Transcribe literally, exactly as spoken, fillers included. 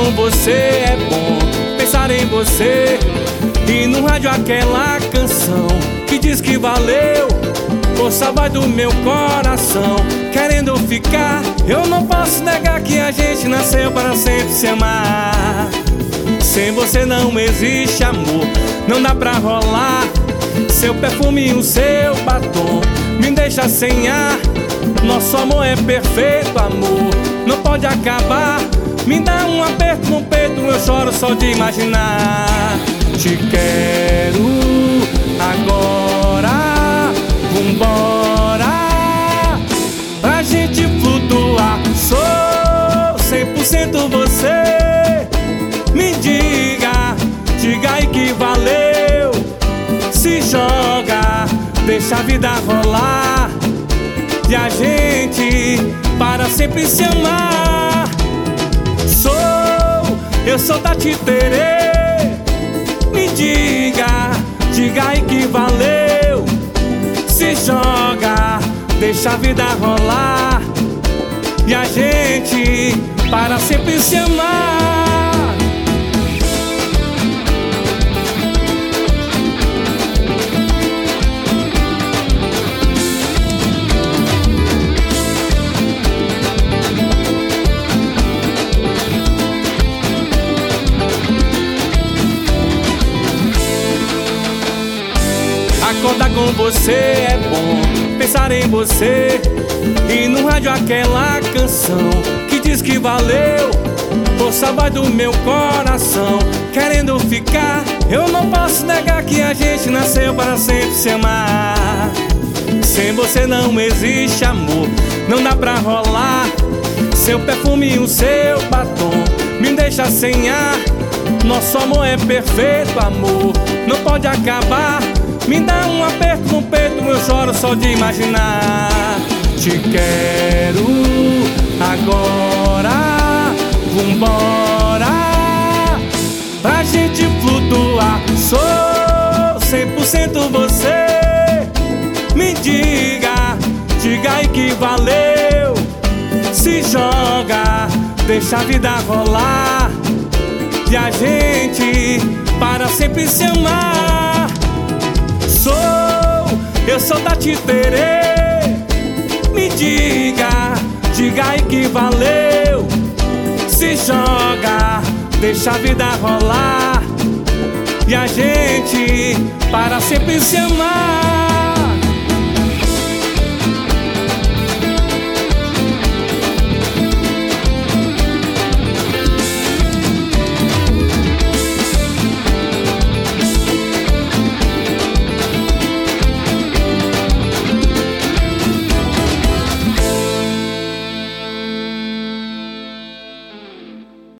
com você é bom, pensar em você. E no rádio aquela canção que diz que valeu. Força vai do meu coração, querendo ficar. Eu não posso negar que a gente nasceu para sempre se amar. Sem você não existe amor, não dá pra rolar. Seu perfume e o seu batom me deixa sem ar. Nosso amor é perfeito, amor, não pode acabar. Me dá um aperto no peito, eu choro só de imaginar. Te quero agora, vambora, pra gente flutuar. Sou cem por cento você. Me diga, diga aí que valeu. Se joga, deixa a vida rolar. E a gente para sempre se amar. Sou, eu sou da Titerê. Me diga, diga aí que valeu. Se joga, deixa a vida rolar. E a gente para sempre se amar. Acordar com você é bom, pensar em você. E no rádio aquela canção que diz que valeu. Força vai do meu coração, querendo ficar. Eu não posso negar que a gente nasceu para sempre se amar. Sem você não existe amor, não dá pra rolar. Seu perfume e o seu batom me deixa sem ar. Nosso amor é perfeito, amor, não pode acabar. Me dá um aperto no peito, eu choro só de imaginar. Te quero agora, vambora, pra gente flutuar. Sou cem por cento você. Me diga, diga aí que valeu. Se joga, deixa a vida rolar. E a gente para sempre se amar. Sou, eu sou da Titerê. Me diga, diga aí que valeu. Se joga, deixa a vida rolar. E a gente para sempre se amar.